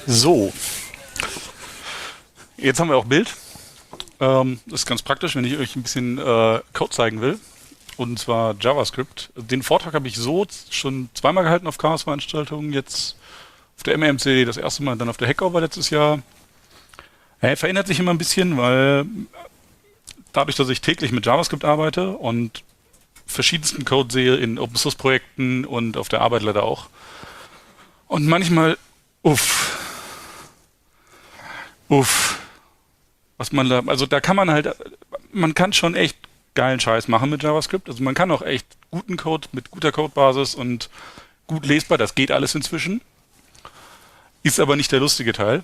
So, jetzt haben wir auch Bild. Das ist ganz praktisch, wenn ich euch ein bisschen Code zeigen will. Und zwar JavaScript. Den Vortrag habe ich so schon zweimal gehalten auf Chaos-Veranstaltungen. Jetzt auf der MMC das erste Mal, dann auf der Hackover letztes Jahr. Er verändert sich immer ein bisschen, weil dadurch, dass ich täglich mit JavaScript arbeite und verschiedensten Code sehe in Open-Source-Projekten und auf der Arbeit leider auch. Und manchmal, uff, uff, was man da, also da kann man halt, man kann schon echt geilen Scheiß machen mit JavaScript. Also man kann auch echt guten Code mit guter Codebasis und gut lesbar, das geht alles inzwischen. Ist aber nicht der lustige Teil.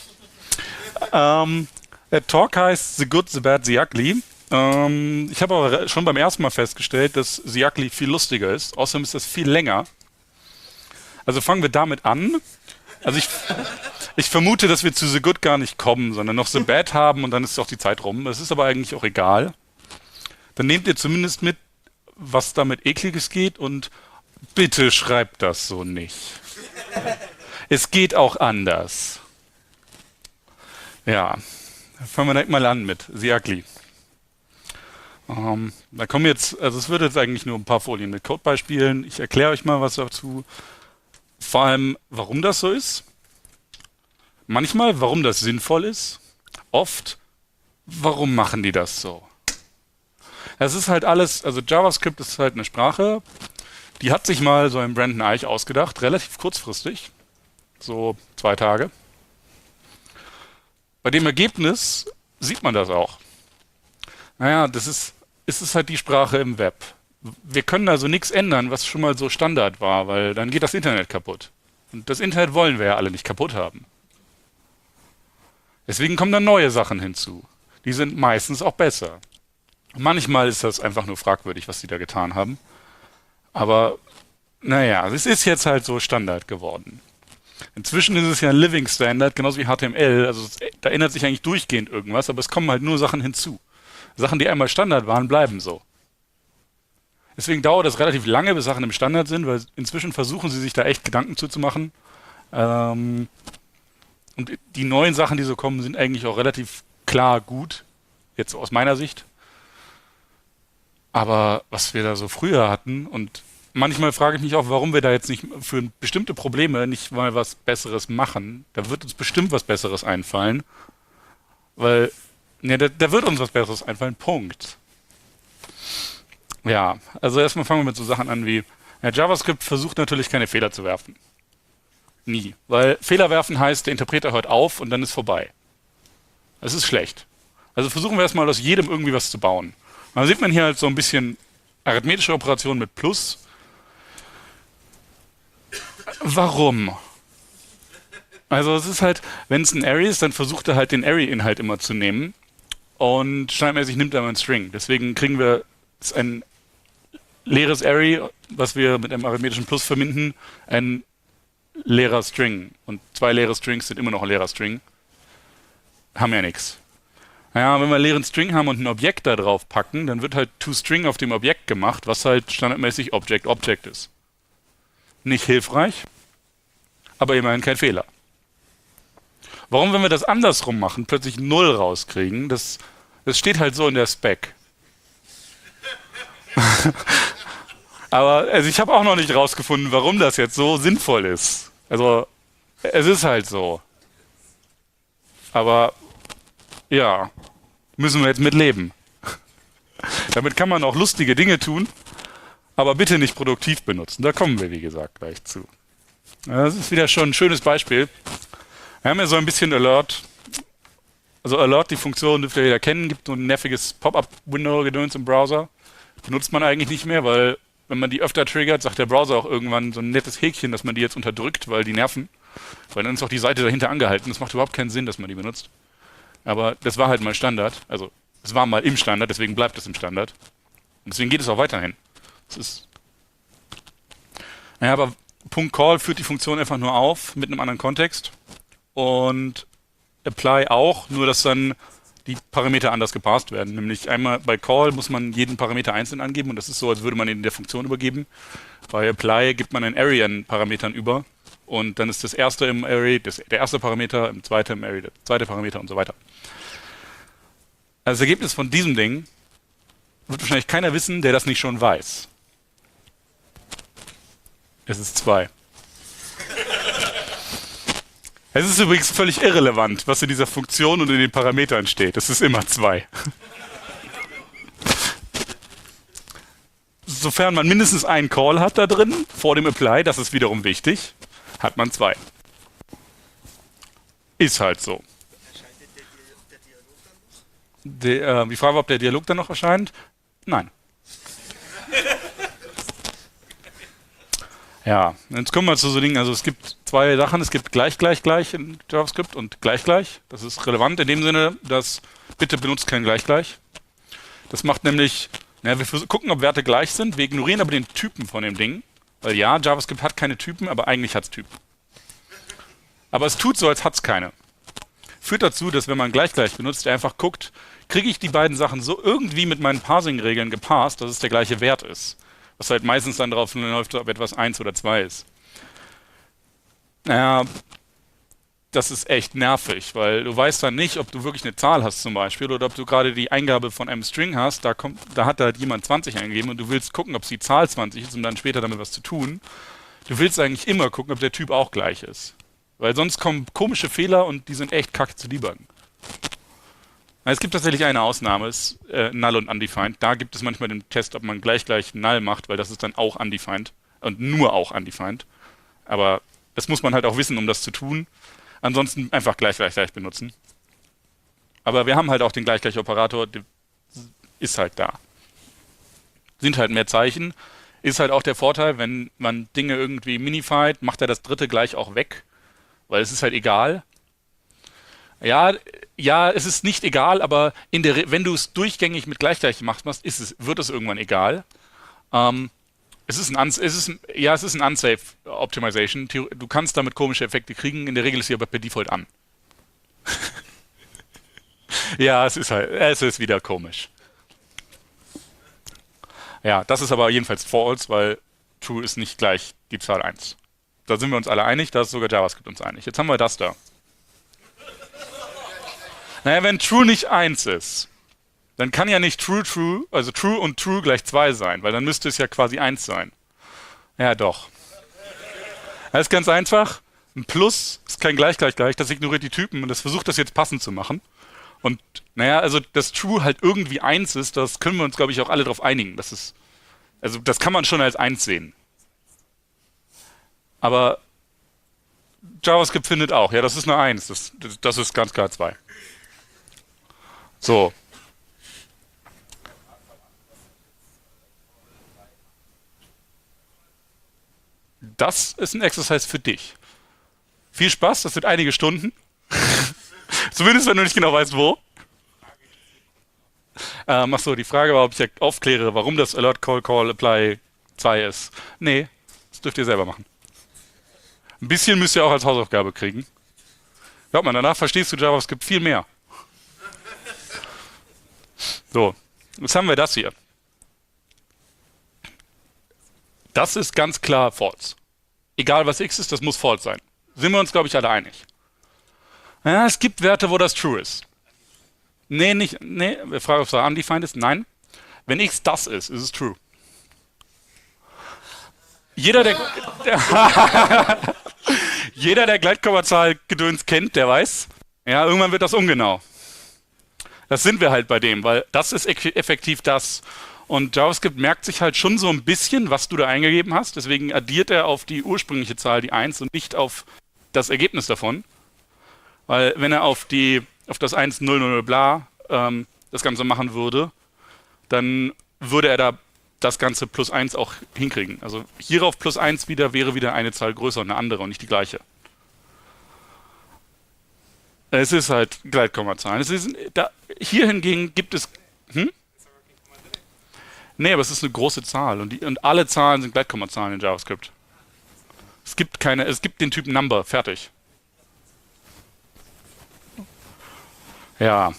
Der Talk heißt The Good, The Bad, The Ugly. Ich habe aber schon beim ersten Mal festgestellt, dass The Ugly viel lustiger ist. Außerdem ist das viel länger. Also fangen wir damit an. Also ich vermute, dass wir zu The Good gar nicht kommen, sondern noch The Bad haben und dann ist auch die Zeit rum. Das ist aber eigentlich auch egal. Dann nehmt ihr zumindest mit, was damit Ekliges geht und bitte schreibt das so nicht. Es geht auch anders. Ja, fangen wir direkt mal an mit The Ugly. Da kommen jetzt, also es wird jetzt eigentlich nur ein paar Folien mit Codebeispielen. Ich erkläre euch mal was dazu. Vor allem, warum das so ist. Manchmal, warum das sinnvoll ist. Oft, warum machen die das so? Es ist halt alles, also JavaScript ist halt eine Sprache, die hat sich mal so ein Brandon Eich ausgedacht, relativ kurzfristig, so 2 Tage. Bei dem Ergebnis sieht man das auch. Naja, es ist halt die Sprache im Web. Wir können also nichts ändern, was schon mal so Standard war, weil dann geht das Internet kaputt. Und das Internet wollen wir ja alle nicht kaputt haben. Deswegen kommen dann neue Sachen hinzu. Die sind meistens auch besser. Manchmal ist das einfach nur fragwürdig, was die da getan haben. Aber naja, es ist jetzt halt so Standard geworden. Inzwischen ist es ja ein Living Standard, genauso wie HTML. Also da ändert sich eigentlich durchgehend irgendwas, aber es kommen halt nur Sachen hinzu. Sachen, die einmal Standard waren, bleiben so. Deswegen dauert es relativ lange, bis Sachen im Standard sind, weil inzwischen versuchen sie sich da echt Gedanken zuzumachen. Und die neuen Sachen, die so kommen, sind eigentlich auch relativ klar gut. Jetzt aus meiner Sicht. Aber was wir da so früher hatten und manchmal frage ich mich auch, warum wir da jetzt nicht für bestimmte Probleme nicht mal was Besseres machen. Da wird uns bestimmt was Besseres einfallen. Weil, ne, da wird uns was Besseres einfallen. Punkt. Ja, also erstmal fangen wir mit so Sachen an wie, ja, JavaScript versucht natürlich keine Fehler zu werfen. Nie. Weil Fehler werfen heißt, der Interpreter hört auf und dann ist vorbei. Das ist schlecht. Also versuchen wir erstmal aus jedem irgendwie was zu bauen. Dann sieht man hier halt so ein bisschen arithmetische Operationen mit Plus. Warum? Also es ist halt, wenn es ein Array ist, dann versucht er halt den Array-Inhalt immer zu nehmen und standardmäßig nimmt er mal einen String. Deswegen kriegen wir ein leeres Array, was wir mit einem arithmetischen Plus verbinden, ein leerer String. Und 2 leere Strings sind immer noch ein leerer String. Haben ja nichts. Naja, wenn wir einen leeren String haben und ein Objekt da drauf packen, dann wird halt toString auf dem Objekt gemacht, was halt standardmäßig Object ist. Nicht hilfreich, aber immerhin kein Fehler. Warum, wenn wir das andersrum machen, plötzlich 0 rauskriegen, das steht halt so in der Spec. Aber also ich habe auch noch nicht rausgefunden, warum das jetzt so sinnvoll ist. Also es ist halt so. Aber ja, müssen wir jetzt mit leben. Damit kann man auch lustige Dinge tun, aber bitte nicht produktiv benutzen. Da kommen wir, wie gesagt, gleich zu. Das ist wieder schon ein schönes Beispiel. Wir haben ja so ein bisschen Alert. Also Alert, die Funktion dürft ihr ja kennen, gibt so ein nerviges Pop-up-Window-Gedöns im Browser. Benutzt man eigentlich nicht mehr, weil wenn man die öfter triggert, sagt der Browser auch irgendwann so ein nettes Häkchen, dass man die jetzt unterdrückt, weil die nerven. Weil dann ist auch die Seite dahinter angehalten. Das macht überhaupt keinen Sinn, dass man die benutzt. Aber das war halt mal Standard. Also es war mal im Standard, deswegen bleibt es im Standard. Und deswegen geht es auch weiterhin. Es ist. Naja, aber .call führt die Funktion einfach nur auf mit einem anderen Kontext. Und apply auch, nur dass dann die Parameter anders gepasst werden. Nämlich einmal bei call muss man jeden Parameter einzeln angeben und das ist so, als würde man ihn in der Funktion übergeben. Bei apply gibt man ein Array an Parametern über und dann ist das erste im Array der erste Parameter, im zweiten im Array der zweite Parameter und so weiter. Also das Ergebnis von diesem Ding wird wahrscheinlich keiner wissen, der das nicht schon weiß. Es ist 2. Es ist übrigens völlig irrelevant, was in dieser Funktion und in den Parametern steht. Es ist immer 2. Sofern man mindestens einen Call hat da drin, vor dem Apply, das ist wiederum wichtig, hat man 2. Ist halt so. Die Frage war, ob der Dialog dann noch erscheint? Nein. Ja, jetzt kommen wir zu so Dingen, also es gibt zwei Sachen, es gibt gleich, gleich, gleich in JavaScript und gleich, gleich. Das ist relevant in dem Sinne, dass bitte benutzt kein gleich, gleich. Das macht nämlich, wir gucken, ob Werte gleich sind, wir ignorieren aber den Typen von dem Ding, weil ja, JavaScript hat keine Typen, aber eigentlich hat es Typen. Aber es tut so, als hat es keine. Führt dazu, dass wenn man gleich, gleich benutzt, er einfach guckt, kriege ich die beiden Sachen so irgendwie mit meinen Parsing-Regeln gepasst, dass es der gleiche Wert ist. Was halt meistens dann darauf läuft, ob etwas 1 oder 2 ist. Naja, das ist echt nervig, weil du weißt dann nicht, ob du wirklich eine Zahl hast zum Beispiel oder ob du gerade die Eingabe von einem String hast, da hat halt jemand 20 eingegeben und du willst gucken, ob es die Zahl 20 ist, um dann später damit was zu tun. Du willst eigentlich immer gucken, ob der Typ auch gleich ist. Weil sonst kommen komische Fehler und die sind echt kacke zu debuggen. Es gibt tatsächlich eine Ausnahme, ist Null und Undefined. Da gibt es manchmal den Test, ob man gleich Null macht, weil das ist dann auch Undefined und nur auch Undefined. Aber das muss man halt auch wissen, um das zu tun. Ansonsten einfach gleich benutzen. Aber wir haben halt auch den Operator, der ist halt da. Sind halt mehr Zeichen. Ist halt auch der Vorteil, wenn man Dinge irgendwie minified, macht er das dritte gleich auch weg. Weil es ist halt egal. Ja, es ist nicht egal, aber wenn du es durchgängig mit gleich machst, wird es irgendwann egal. Es ist ein Unsafe Optimization. Du kannst damit komische Effekte kriegen. In der Regel ist sie aber per Default an. Ja, es ist wieder komisch. Ja, das ist aber jedenfalls false, weil true ist nicht gleich die Zahl 1. Da sind wir uns alle einig, da ist sogar JavaScript uns einig. Jetzt haben wir das da. Naja, wenn true nicht 1 ist, dann kann ja nicht true, also true und true gleich 2 sein, weil dann müsste es ja quasi 1 sein. Ja, doch. Das ist ganz einfach. Ein Plus ist kein gleich, das ignoriert die Typen und das versucht das jetzt passend zu machen. Und also dass true halt irgendwie 1 ist, das können wir uns, glaube ich, auch alle darauf einigen. Das kann man schon als 1 sehen. Aber JavaScript findet auch, ja, das ist eine 1, das ist ganz klar 2. So. Das ist ein Exercise für dich. Viel Spaß, das sind einige Stunden. Zumindest, wenn du nicht genau weißt, wo. Achso, die Frage war, ob ich aufkläre, warum das Alert Call Apply 2 ist. Nee, das dürft ihr selber machen. Ein bisschen müsst ihr auch als Hausaufgabe kriegen. Glaubt man, danach verstehst du JavaScript viel mehr. So, jetzt haben wir das hier. Das ist ganz klar false. Egal was x ist, das muss false sein. Sind wir uns, glaube ich, alle einig. Ja, es gibt Werte, wo das true ist. Nee, wir fragen, ob es undefined ist. Nein. Wenn x das ist es true. Jeder, der Gleitkommazahl-Gedöns kennt, der weiß, ja, irgendwann wird das ungenau. Das sind wir halt bei dem, weil das ist effektiv das. Und JavaScript merkt sich halt schon so ein bisschen, was du da eingegeben hast. Deswegen addiert er auf die ursprüngliche Zahl die 1 und nicht auf das Ergebnis davon. Weil wenn er auf das 1, 0, 0, bla das Ganze machen würde, dann würde er da das Ganze plus 1 auch hinkriegen. Also hierauf plus 1 wäre wieder eine Zahl größer und eine andere und nicht die gleiche. Es ist halt Gleitkommazahlen. Hier hingegen gibt es... Nee, aber es ist eine große Zahl und alle Zahlen sind Gleitkommazahlen in JavaScript. Es gibt den Typ Number, fertig. Ja.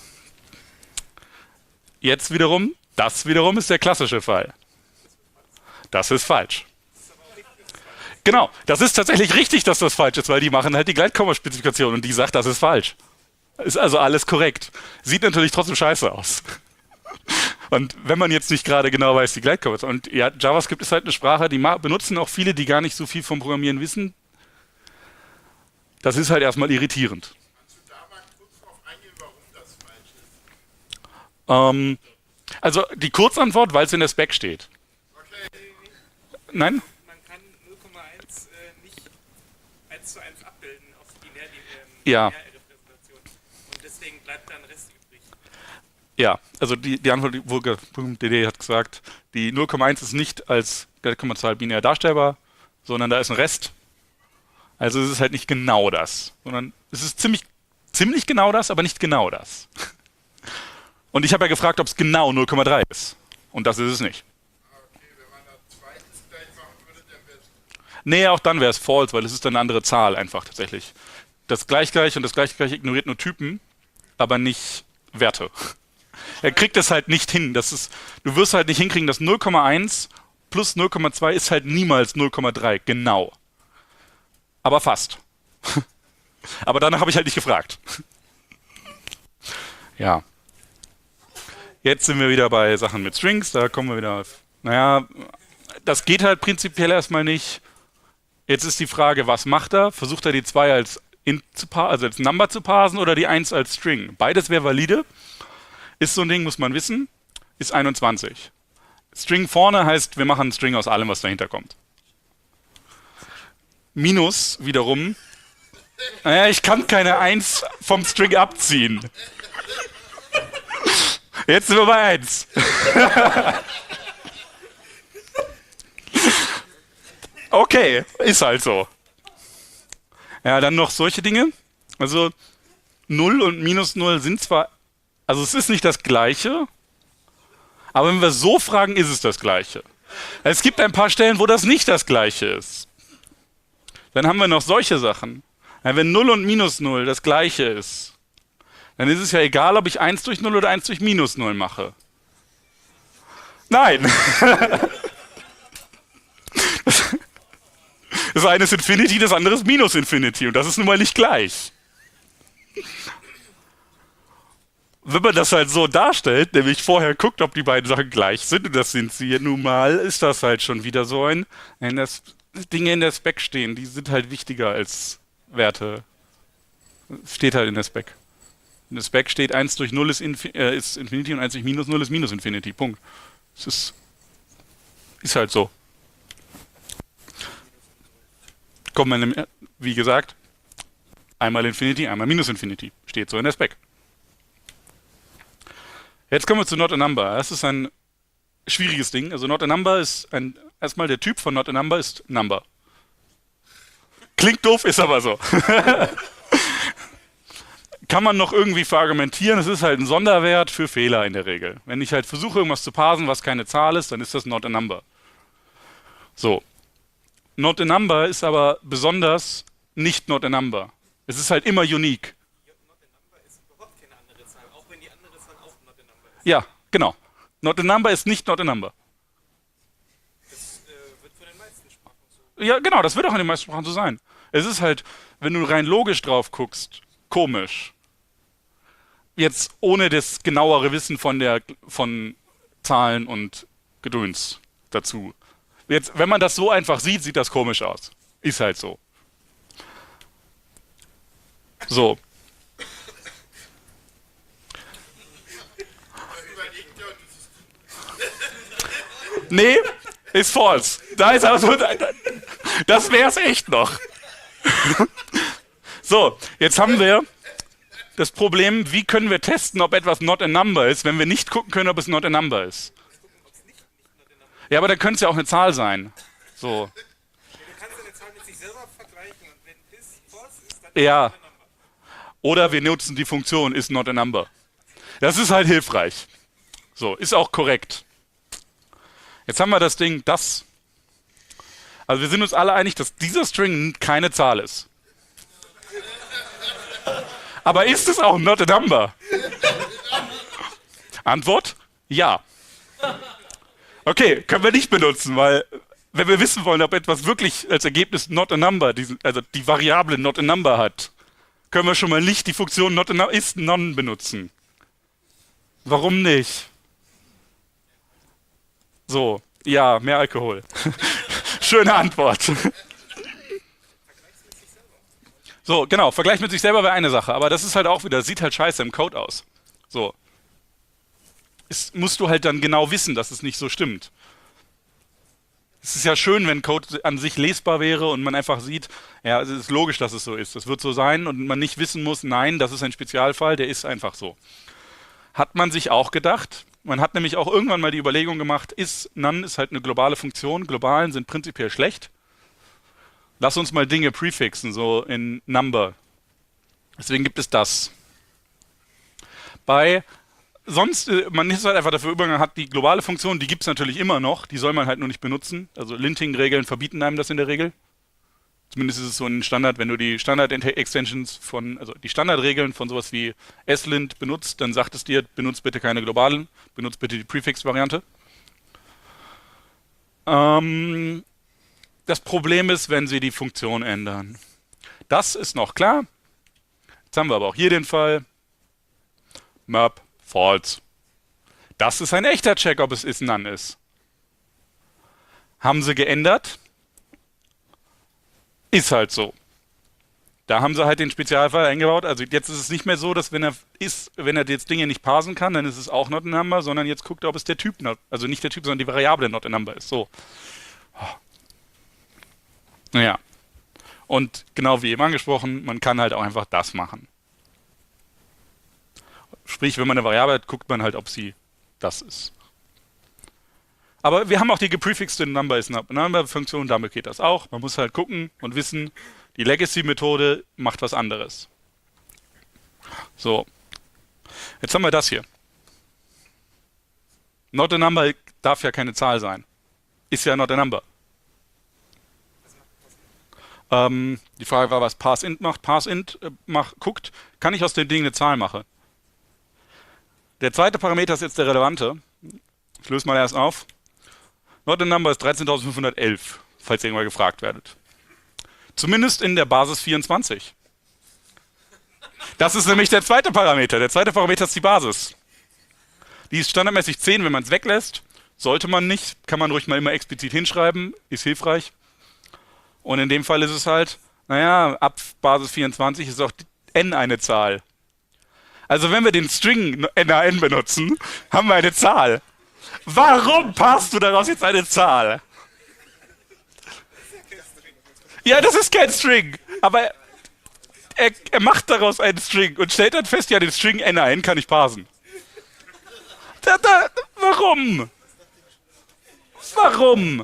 Jetzt wiederum, das wiederum ist der klassische Fall. Das ist falsch. Genau, das ist tatsächlich richtig, dass das falsch ist, weil die machen halt die Gleitkommaspezifikation und die sagt, das ist falsch. Ist also alles korrekt. Sieht natürlich trotzdem scheiße aus. Und wenn man jetzt nicht gerade genau weiß, die Gleitkommas. Und ja, JavaScript ist halt eine Sprache, die benutzen auch viele, die gar nicht so viel vom Programmieren wissen. Das ist halt erstmal irritierend. Kannst du da mal kurz drauf eingehen, warum das falsch Ähm, also die Kurzantwort, weil es in der Spec steht. ist? Okay. Nein? Man kann 0,1 nicht 1 zu 1 abbilden auf Ja. Binärrepräsentation. Und deswegen bleibt da ein Rest übrig. Ja, also die Antwort, DD hat gesagt, die 0,1 ist nicht als Gleitkommazahl binär darstellbar, sondern da ist ein Rest. Also es ist halt nicht genau das, sondern es ist ziemlich genau das, aber nicht genau das. Und ich habe ja gefragt, ob es genau 0,3 ist. Und das ist es nicht. Okay, wenn man da zweitens gleich machen würde, dann wäre es. Nee, auch dann wäre es false, weil es ist dann eine andere Zahl einfach tatsächlich. Das Gleich und das Gleich ignoriert nur Typen, aber nicht Werte. Er kriegt es halt nicht hin. Du wirst halt nicht hinkriegen, dass 0,1 plus 0,2 ist halt niemals 0,3, genau. Aber fast. Aber danach habe ich halt nicht gefragt. Ja. Jetzt sind wir wieder bei Sachen mit Strings, da kommen wir wieder auf. Naja, das geht halt prinzipiell erstmal nicht. Jetzt ist die Frage, was macht er? Versucht er die 2 als Int also als Number zu parsen oder die 1 als String? Beides wäre valide. Ist so ein Ding, muss man wissen. Ist 21. String vorne heißt, wir machen einen String aus allem, was dahinter kommt. Minus wiederum, naja, ich kann keine 1 vom String abziehen. Jetzt sind wir bei 1. Okay, ist halt so. Ja, dann noch solche Dinge. Also 0 und minus 0 sind zwar, also es ist nicht das Gleiche, aber wenn wir so fragen, ist es das Gleiche. Es gibt ein paar Stellen, wo das nicht das Gleiche ist. Dann haben wir noch solche Sachen. Ja, wenn 0 und minus 0 das Gleiche ist, dann ist es ja egal, ob ich 1 durch 0 oder 1 durch minus 0 mache. Nein. Das eine ist Infinity, das andere ist minus Infinity. Und das ist nun mal nicht gleich. Wenn man das halt so darstellt, nämlich vorher guckt, ob die beiden Sachen gleich sind, und das sind sie nun mal, ist das halt schon wieder so wenn das Dinge in der Spec stehen, die sind halt wichtiger als Werte. Steht halt in der Spec. In der Spec steht 1 durch 0 ist Infinity und 1 durch minus 0 ist minus Infinity. Punkt. Es ist halt so. Kommt man, wie gesagt, einmal Infinity, einmal minus Infinity. Steht so in der Spec. Jetzt kommen wir zu Not a Number. Das ist ein schwieriges Ding. Also Not a Number ist erstmal der Typ von Not a Number ist Number. Klingt doof, ist aber so. Kann man noch irgendwie verargumentieren. Es ist halt ein Sonderwert für Fehler in der Regel. Wenn ich halt versuche, irgendwas zu parsen, was keine Zahl ist, dann ist das Not a Number. So. Not a Number ist aber besonders nicht Not a Number. Es ist halt immer unique. Not a number ist überhaupt keine andere Zahl, auch wenn die andere Zahl auch not a number ist. Ja, genau. Not a Number ist nicht Not a Number. Das wird von den meisten Sprachen so. Ja, genau, das wird auch in den meisten Sprachen so sein. Es ist halt, wenn du rein logisch drauf guckst, komisch. Jetzt ohne das genauere Wissen von Zahlen und Gedöns dazu. Jetzt, wenn man das so einfach sieht, sieht das komisch aus. Ist halt so. So. Nee, ist false. Da ist also, das wär's echt noch. So, jetzt haben wir das Problem, wie können wir testen, ob etwas not a number ist, wenn wir nicht gucken können, ob es not a number ist. Ja, aber dann könnte es ja auch eine Zahl sein. So. Ja, du kannst eine Zahl mit sich selber vergleichen und wenn das false ist, dann Ja. ist es not a number. Oder wir nutzen die Funktion is not a number. Das ist halt hilfreich. So, ist auch korrekt. Jetzt haben wir das Ding, das. Also wir sind uns alle einig, dass dieser String keine Zahl ist. Aber ist es auch not a number? Antwort? Ja. Okay, können wir nicht benutzen, weil Wenn wir wissen wollen, ob etwas wirklich als Ergebnis not a number, also die Variable not a number hat, können wir schon mal nicht die Funktion not a number ist none benutzen. Warum nicht? So, ja, mehr Alkohol. Schöne Antwort. So, genau, Vergleich mit sich selber wäre eine Sache, aber das ist halt auch wieder, sieht halt scheiße im Code aus. So. Musst du halt dann genau wissen, dass es nicht so stimmt. Es ist ja schön, wenn Code an sich lesbar wäre und man einfach sieht, ja, es ist logisch, dass es so ist. Das wird so sein und man nicht wissen muss, nein, das ist ein Spezialfall, der ist einfach so. Hat man sich auch gedacht. Man hat nämlich auch irgendwann mal die Überlegung gemacht, none ist halt eine globale Funktion, Globalen sind prinzipiell schlecht. Lass uns mal Dinge prefixen, so in Number. Deswegen gibt es das. Man ist halt einfach dafür übergegangen, hat die globale Funktion, die gibt es natürlich immer noch, die soll man halt nur nicht benutzen. Also Linting-Regeln verbieten einem das in der Regel. Zumindest ist es so ein Standard, wenn du die Standard-Extensions also die Standardregeln von sowas wie slint benutzt, dann sagt es dir, benutzt bitte keine globalen, benutzt bitte die Prefix-Variante. Das Problem ist, wenn sie die Funktion ändern. Das ist noch klar. Jetzt haben wir aber auch hier den Fall. Map false. Das ist ein echter Check, ob es none ist. Haben sie geändert? Ist halt so. Da haben sie halt den Spezialfall eingebaut. Also jetzt ist es nicht mehr so, dass wenn er jetzt Dinge nicht parsen kann, dann ist es auch not a number, sondern jetzt guckt er, ob es der Typ, also nicht der Typ, sondern die Variable not a number ist. So. Naja. Und genau wie eben angesprochen, man kann halt auch einfach das machen. Sprich, wenn man eine Variable hat, guckt man halt, ob sie das ist. Aber wir haben auch die geprefixte Number is not a number Funktion, damit geht das auch. Man muss halt gucken und wissen, die Legacy-Methode macht was anderes. So. Jetzt haben wir das hier. Not a number darf ja keine Zahl sein. Ist ja not a number. Die Frage war, was parseInt macht. ParseInt guckt, kann ich aus dem Ding eine Zahl machen? Der zweite Parameter ist jetzt der relevante. Ich löse mal erst auf. Not a number ist 13.511, falls ihr irgendwann gefragt werdet. Zumindest in der Basis 24. Das ist nämlich der zweite Parameter. Der zweite Parameter ist die Basis. Die ist standardmäßig 10, wenn man es weglässt. Sollte man nicht, kann man ruhig mal immer explizit hinschreiben, ist hilfreich. Und in dem Fall ist es halt, naja, ab Basis 24 ist auch n eine Zahl. Also wenn wir den String NaN benutzen, haben wir eine Zahl. Warum passt du daraus jetzt eine Zahl? Ja, das ist kein String. Aber er macht daraus einen String und stellt dann fest, ja, den String NaN kann ich parsen. Warum? Warum?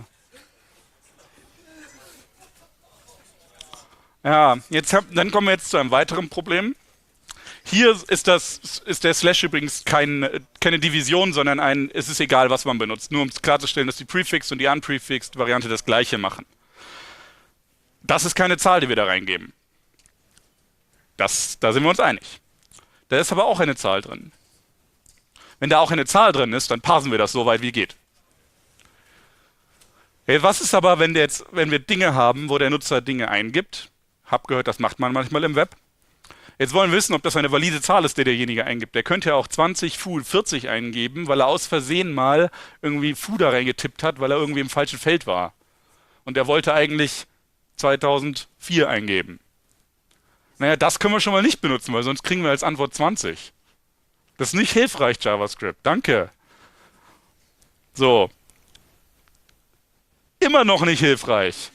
Ja, dann kommen wir jetzt zu einem weiteren Problem. Hier ist der Slash übrigens keine Division, sondern es ist egal, was man benutzt. Nur um es klarzustellen, dass die Prefix und die Unprefixed Variante das gleiche machen. Das ist keine Zahl, die wir da reingeben. Da sind wir uns einig. Da ist aber auch eine Zahl drin. Wenn da auch eine Zahl drin ist, dann parsen wir das so weit wie geht. Hey, was ist aber, wenn wir Dinge haben, wo der Nutzer Dinge eingibt? Hab gehört, das macht man manchmal im Web. Jetzt wollen wir wissen, ob das eine valide Zahl ist, die derjenige eingibt. Der könnte ja auch 20 Foo 40 eingeben, weil er aus Versehen mal irgendwie Foo da reingetippt hat, weil er irgendwie im falschen Feld war. Und er wollte eigentlich 2004 eingeben. Naja, das können wir schon mal nicht benutzen, weil sonst kriegen wir als Antwort 20. Das ist nicht hilfreich, JavaScript. Danke. So. Immer noch nicht hilfreich.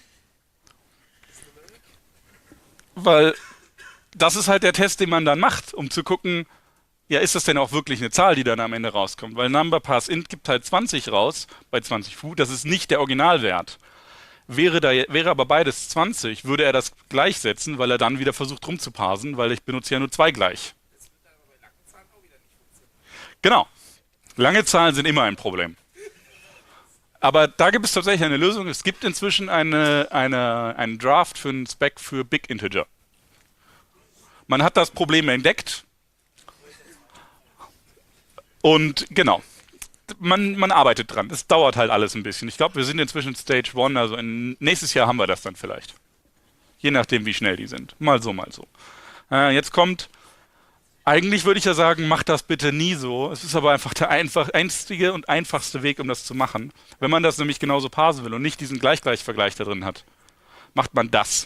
Weil das ist halt der Test, den man dann macht, um zu gucken, ja, ist das denn auch wirklich eine Zahl, die dann am Ende rauskommt? Weil Number parseInt gibt halt 20 raus bei 20 Foo, das ist nicht der Originalwert. Wäre aber beides 20, würde er das gleichsetzen, weil er dann wieder versucht rumzuparsen, weil ich benutze ja nur 2 gleich. Das wird aber bei langen Zahlen auch wieder nicht funktionieren. Genau. Lange Zahlen sind immer ein Problem. Aber da gibt es tatsächlich eine Lösung. Es gibt inzwischen einen Draft für einen Spec für Big Integer. Man hat das Problem entdeckt. Und genau. man arbeitet dran. Es dauert halt alles ein bisschen. Ich glaube, wir sind inzwischen Stage 1, also nächstes Jahr haben wir das dann vielleicht. Je nachdem, wie schnell die sind. Mal so, mal so. Jetzt kommt, eigentlich würde ich ja sagen, mach das bitte nie so. Es ist aber einfach der einzige und einfachste Weg, um das zu machen. Wenn man das nämlich genauso parsen will und nicht diesen Gleich-Gleich-Vergleich da drin hat, macht man das.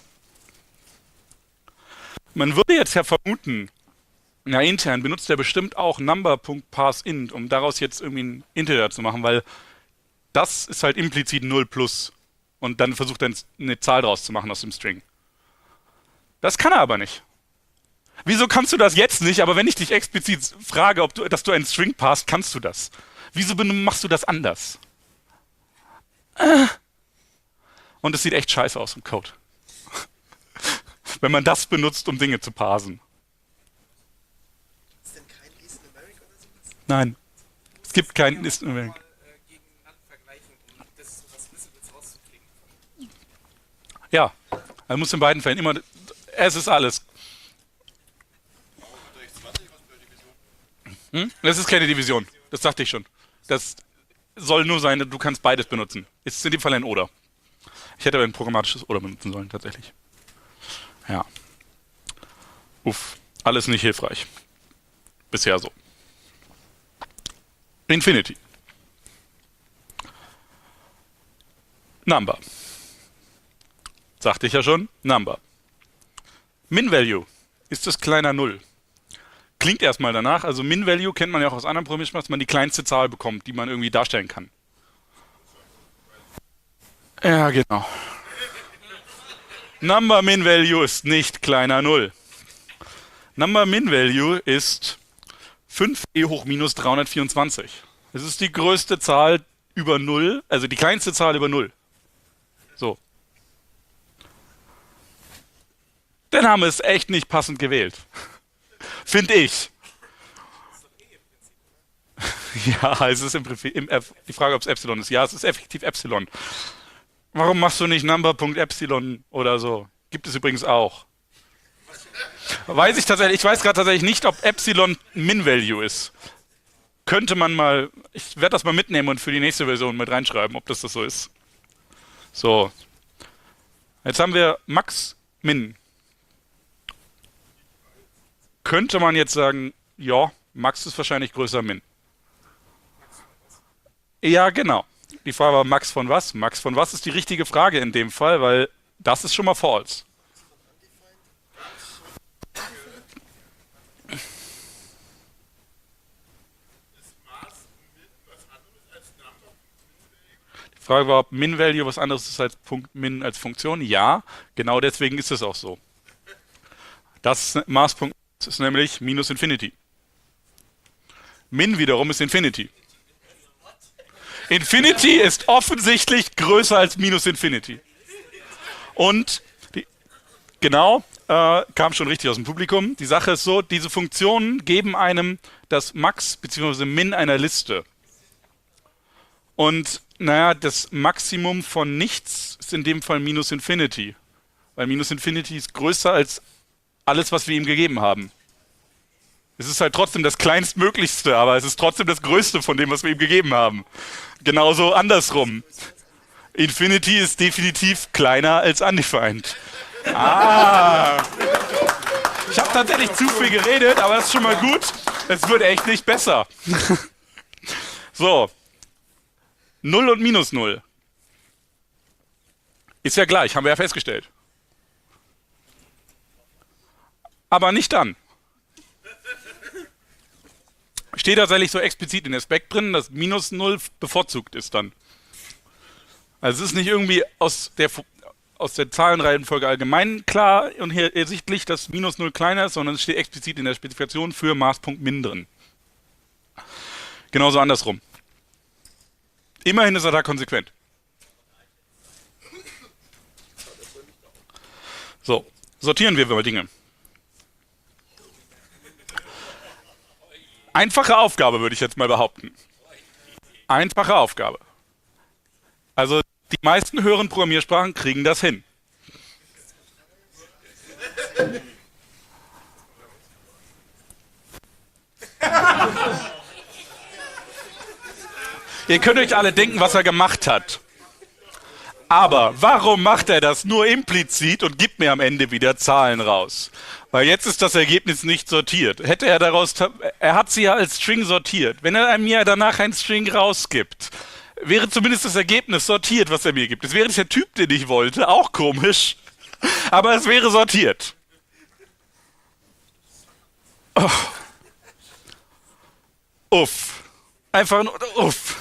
Man würde jetzt ja vermuten, na intern benutzt er bestimmt auch number.parseInt, um daraus jetzt irgendwie ein Integer zu machen, weil das ist halt implizit 0 plus. Und dann versucht er eine Zahl draus zu machen aus dem String. Das kann er aber nicht. Wieso kannst du das jetzt nicht? Aber wenn ich dich explizit frage, dass du einen String parsst, kannst du das. Wieso machst du das anders? Und es sieht echt scheiße aus im Code. Wenn man das benutzt, um Dinge zu parsen. Ist denn kein List Numeric oder sowas? Nein, es gibt keinen List Mal Numeric. gegeneinander vergleichen, um das so was Wissenschaftliches rauszukriegen. Ja, man muss in beiden Fällen immer. Es ist alles. Das ist keine Division. Das sagte ich schon. Das soll nur sein, du kannst beides benutzen. Ist in dem Fall ein Oder. Ich hätte aber ein programmatisches Oder benutzen sollen, tatsächlich. Ja. Uff. Alles nicht hilfreich. Bisher so. Infinity. Number. Sagte ich ja schon. Number. Min-Value ist das kleiner Null. Klingt erstmal danach. Also Min-Value kennt man ja auch aus anderen Programmiersprachen, dass man die kleinste Zahl bekommt, die man irgendwie darstellen kann. Ja, genau. Number Min-Value ist nicht kleiner Null. Number Min-Value ist 5e hoch minus 324. Es ist die größte Zahl über 0, also die kleinste Zahl über 0. So. Der Name ist echt nicht passend gewählt. Finde ich. Ja, es ist im Prinzip die Frage, ob es Epsilon ist. Ja, es ist effektiv Epsilon. Warum machst du nicht Number.Epsilon oder so? Gibt es übrigens auch. Weiß ich tatsächlich, ich weiß gerade tatsächlich nicht, ob Epsilon Min-Value ist. Könnte man mal, ich werde das mal mitnehmen und für die nächste Version mit reinschreiben, ob das so ist. So. Jetzt haben wir Max Min. Könnte man jetzt sagen, ja, Max ist wahrscheinlich größer Min. Ja, genau. Die Frage war Max von was? Max von was ist die richtige Frage in dem Fall, weil das ist schon mal false. Die Frage war, ob Min-Value was anderes ist als Punkt Min als Funktion. Ja, genau deswegen ist es auch so. Das Maßpunkt ist nämlich minus Infinity. Min wiederum ist Infinity. Infinity ist offensichtlich größer als minus Infinity. Und, genau, kam schon richtig aus dem Publikum. Die Sache ist so, diese Funktionen geben einem das Max bzw. Min einer Liste. Und, naja, das Maximum von nichts ist in dem Fall minus Infinity. Weil minus Infinity ist größer als alles, was wir ihm gegeben haben. Es ist halt trotzdem das kleinstmöglichste, aber es ist trotzdem das Größte von dem, was wir ihm gegeben haben. Genauso andersrum. Infinity ist definitiv kleiner als undefined. Ah! Ich habe tatsächlich zu viel geredet, aber das ist schon mal gut. Es wird echt nicht besser. So. 0 und minus 0. Ist ja gleich, haben wir ja festgestellt. Aber nicht dann. Steht tatsächlich so explizit in der Spec drin, dass minus 0 bevorzugt ist dann. Also es ist nicht irgendwie aus der Zahlenreihenfolge allgemein klar und hier ersichtlich, dass minus 0 kleiner ist, sondern es steht explizit in der Spezifikation für Maßpunkt Min drin. Genauso andersrum. Immerhin ist er da konsequent. So, sortieren wir mal Dinge. Einfache Aufgabe, würde ich jetzt mal behaupten. Einfache Aufgabe. Also die meisten höheren Programmiersprachen kriegen das hin. Ihr könnt euch alle denken, was er gemacht hat. Aber warum macht er das nur implizit und gibt mir am Ende wieder Zahlen raus? Weil jetzt ist das Ergebnis nicht sortiert. Hätte er daraus, er hat sie ja als String sortiert. Wenn er mir danach ein String rausgibt, wäre zumindest das Ergebnis sortiert, was er mir gibt. Es wäre nicht der Typ, den ich wollte, auch komisch, aber es wäre sortiert. Oh. Uff. Einfach nur uff.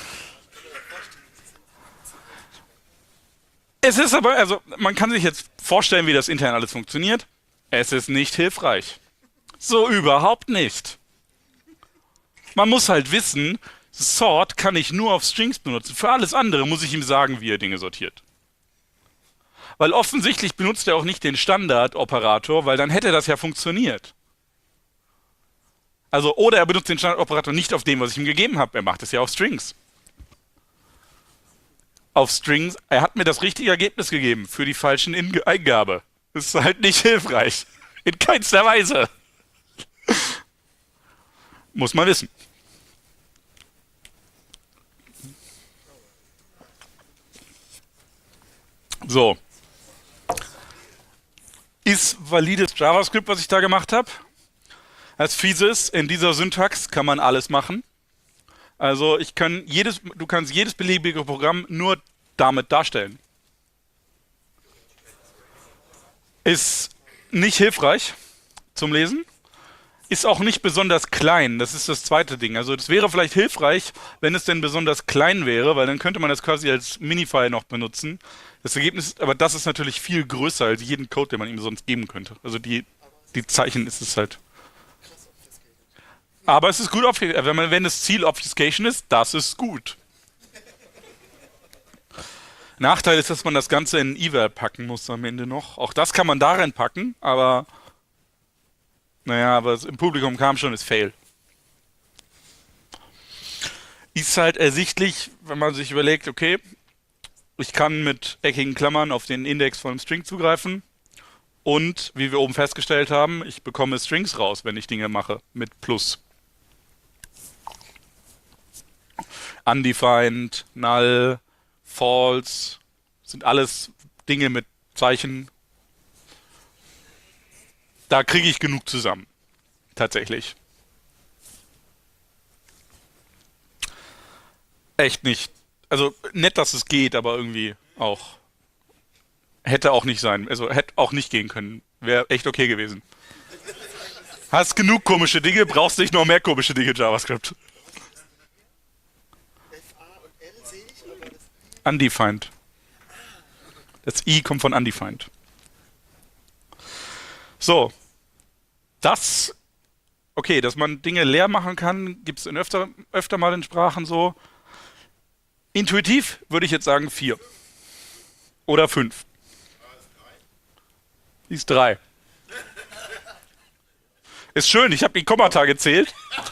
Es ist aber, also man kann sich jetzt vorstellen, wie das intern alles funktioniert. Es ist nicht hilfreich. So überhaupt nicht. Man muss halt wissen, Sort kann ich nur auf Strings benutzen. Für alles andere muss ich ihm sagen, wie er Dinge sortiert. Weil offensichtlich benutzt er auch nicht den Standardoperator, weil dann hätte das ja funktioniert. Also, oder er benutzt den Standardoperator nicht auf dem, was ich ihm gegeben habe. Er macht es ja auf Strings. Auf Strings, er hat mir das richtige Ergebnis gegeben für die falschen Eingabe. Das ist halt nicht hilfreich. In keinster Weise. Muss man wissen. So. Ist valides JavaScript, was ich da gemacht habe. Das Fiese ist, in dieser Syntax kann man alles machen. Also du kannst jedes beliebige Programm nur damit darstellen. Ist nicht hilfreich zum Lesen. Ist auch nicht besonders klein. Das ist das zweite Ding. Also das wäre vielleicht hilfreich, wenn es denn besonders klein wäre, weil dann könnte man das quasi als Minifile noch benutzen. Das Ergebnis ist, aber das ist natürlich viel größer als jeden Code, den man ihm sonst geben könnte. Also die Zeichen ist es halt. Aber es ist gut, wenn das Ziel Obfuscation ist, das ist gut. Nachteil ist, dass man das Ganze in Eval packen muss am Ende noch. Auch das kann man da reinpacken, aber naja, aber im Publikum kam schon, ist Fail. Ist halt ersichtlich, wenn man sich überlegt, okay, ich kann mit eckigen Klammern auf den Index von einem String zugreifen und, wie wir oben festgestellt haben, ich bekomme Strings raus, wenn ich Dinge mache mit Plus. Undefined, Null, False, sind alles Dinge mit Zeichen. Da kriege ich genug zusammen. Tatsächlich. Echt nicht. Also nett, dass es geht, aber irgendwie auch. Hätte auch nicht sein. Also hätte auch nicht gehen können. Wäre echt okay gewesen. Hast genug komische Dinge, brauchst nicht noch mehr komische Dinge, JavaScript. Undefined. Das I kommt von undefined. So. Okay, dass man Dinge leer machen kann, gibt es öfter mal in Sprachen so. Intuitiv würde ich jetzt sagen 4. Oder 5. Die ist 3. Ist schön, ich habe die Kommata gezählt.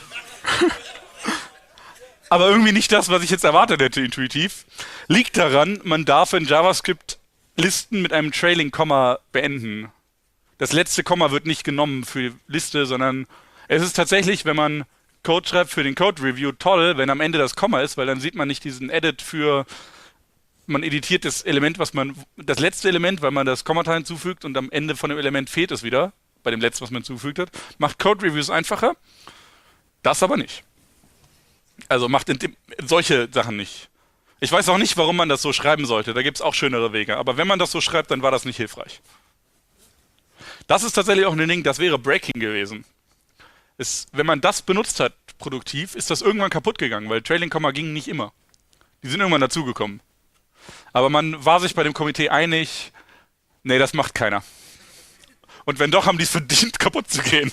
Aber irgendwie nicht das, was ich jetzt erwartet hätte, intuitiv. Liegt daran, man darf in JavaScript Listen mit einem Trailing Komma beenden. Das letzte Komma wird nicht genommen für Liste, sondern es ist tatsächlich, wenn man Code schreibt für den Code Review, toll, wenn am Ende das Komma ist, weil dann sieht man nicht diesen Edit für, man editiert das Element, das letzte Element, weil man das Kommata hinzufügt und am Ende von dem Element fehlt es wieder, bei dem letzten, was man hinzugefügt hat. Macht Code Reviews einfacher, das aber nicht. Also macht solche Sachen nicht. Ich weiß auch nicht, warum man das so schreiben sollte. Da gibt es auch schönere Wege. Aber wenn man das so schreibt, dann war das nicht hilfreich. Das ist tatsächlich auch ein Ding, das wäre Breaking gewesen. Wenn man das benutzt hat, produktiv, ist das irgendwann kaputt gegangen, weil Trailing Komma ging nicht immer. Die sind irgendwann dazugekommen. Aber man war sich bei dem Komitee einig, nee, das macht keiner. Und wenn doch, haben die es verdient, kaputt zu gehen.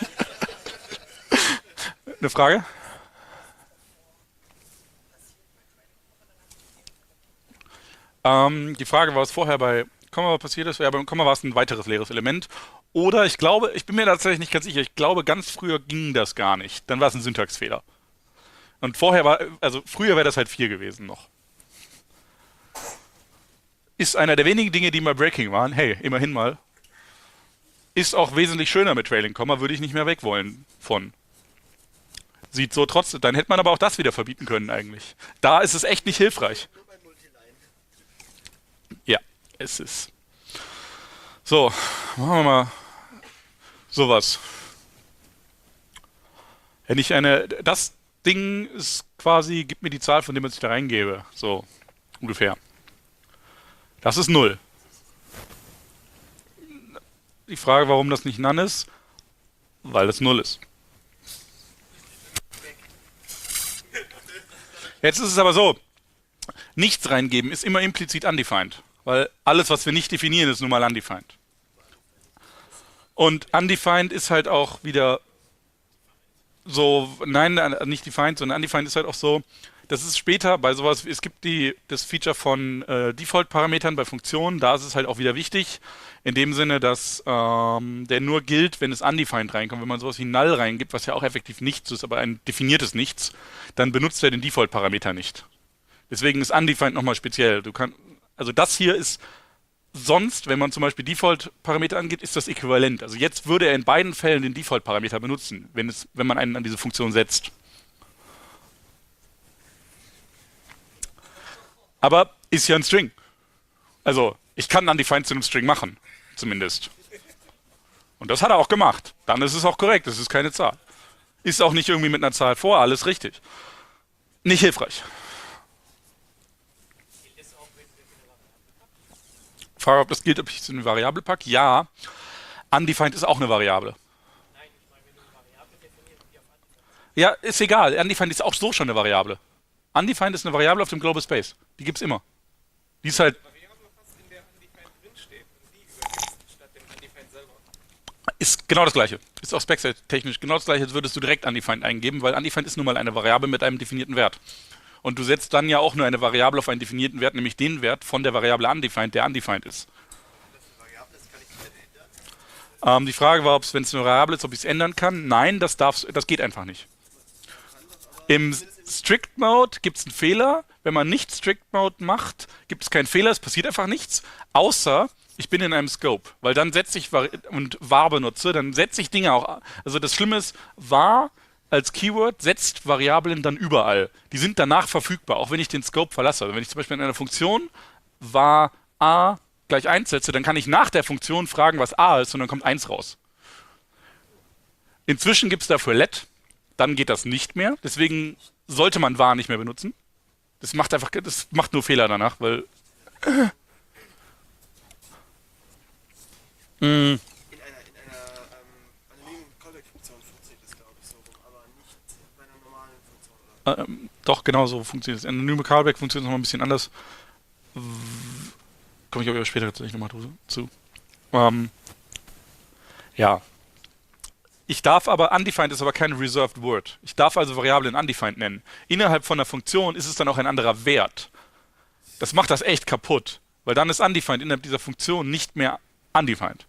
Eine Frage? Die Frage war, was vorher bei Komma passiert ist. Ja, beim Komma war es ein weiteres leeres Element. Oder ich glaube, ich bin mir tatsächlich nicht ganz sicher, ich glaube, ganz früher ging das gar nicht. Dann war es ein Syntaxfehler. Und früher wäre das halt 4 gewesen noch. Ist einer der wenigen Dinge, die mal Breaking waren. Hey, immerhin mal. Ist auch wesentlich schöner mit Trailing Komma, würde ich nicht mehr weg wollen von. Sieht so trotzdem, dann hätte man aber auch das wieder verbieten können eigentlich. Da ist es echt nicht hilfreich. Nur bei Multiline. Ja, es ist. So, machen wir mal sowas. Wenn ich das Ding ist quasi, gib mir die Zahl, von dem was ich da reingebe. So, ungefähr. Das ist 0. Die Frage, warum das nicht None ist, weil es 0 ist. Jetzt ist es aber so, nichts reingeben ist immer implizit undefined, weil alles, was wir nicht definieren, ist nun mal undefined. Und undefined ist halt auch wieder so, nein, nicht defined, sondern undefined ist halt auch so, das ist später bei sowas, es gibt das Feature von Default-Parametern bei Funktionen, da ist es halt auch wieder wichtig, in dem Sinne, dass der nur gilt, wenn es undefined reinkommt. Wenn man sowas wie null reingibt, was ja auch effektiv nichts ist, aber ein definiertes Nichts, dann benutzt er den Default-Parameter nicht. Deswegen ist undefined nochmal speziell. Also das hier ist sonst, wenn man zum Beispiel Default-Parameter angibt, ist das äquivalent. Also jetzt würde er in beiden Fällen den Default-Parameter benutzen, wenn man einen an diese Funktion setzt. Aber ist ja ein String. Also, ich kann undefined zu einem String machen, zumindest. Und das hat er auch gemacht. Dann ist es auch korrekt, es ist keine Zahl. Ist auch nicht irgendwie mit einer Zahl vor, alles richtig. Nicht hilfreich. Frage, ob das gilt, ob ich es in eine Variable packe. Ja. Undefined ist auch eine Variable. Ja, ist egal. Undefined ist auch so schon eine Variable. Undefined ist eine Variable auf dem Global Space. Die gibt's immer. Die ist halt. Variable fast in der undefined drinsteht und die übergibst statt dem undefined selber. Ist genau das gleiche. Ist auch spec-technisch genau das gleiche, als würdest du direkt undefined eingeben, weil undefined ist nun mal eine Variable mit einem definierten Wert. Und du setzt dann ja auch nur eine Variable auf einen definierten Wert, nämlich den Wert von der Variable undefined, der undefined ist. Wenn das eine Variable ist, kann ich die denn ändern? Die Frage war, wenn es eine Variable ist, ob ich es ändern kann. Nein, das geht einfach nicht. Im Strict Mode gibt es einen Fehler. Wenn man nicht Strict Mode macht, gibt es keinen Fehler, es passiert einfach nichts. Außer, ich bin in einem Scope. Weil dann setze ich und var benutze, dann setze ich Dinge auch. Also das Schlimme ist, var als Keyword setzt Variablen dann überall. Die sind danach verfügbar, auch wenn ich den Scope verlasse. Also wenn ich zum Beispiel in einer Funktion var a gleich 1 setze, dann kann ich nach der Funktion fragen, was a ist, und dann kommt 1 raus. Inzwischen gibt es dafür let, dann geht das nicht mehr. Deswegen sollte man var nicht mehr benutzen. Das macht nur Fehler danach, weil In einer anonymen Callback-Funktion funktioniert das, glaube ich, so rum, aber nicht bei einer normalen Funktion, oder? doch, genau so funktioniert es. Anonyme Callback funktioniert noch mal ein bisschen anders. Komme ich aber später tatsächlich nochmal zu. Ja. Ich darf aber, undefined ist aber kein reserved word. Ich darf also Variablen undefined nennen. Innerhalb von einer Funktion ist es dann auch ein anderer Wert. Das macht das echt kaputt, weil dann ist undefined innerhalb dieser Funktion nicht mehr undefined.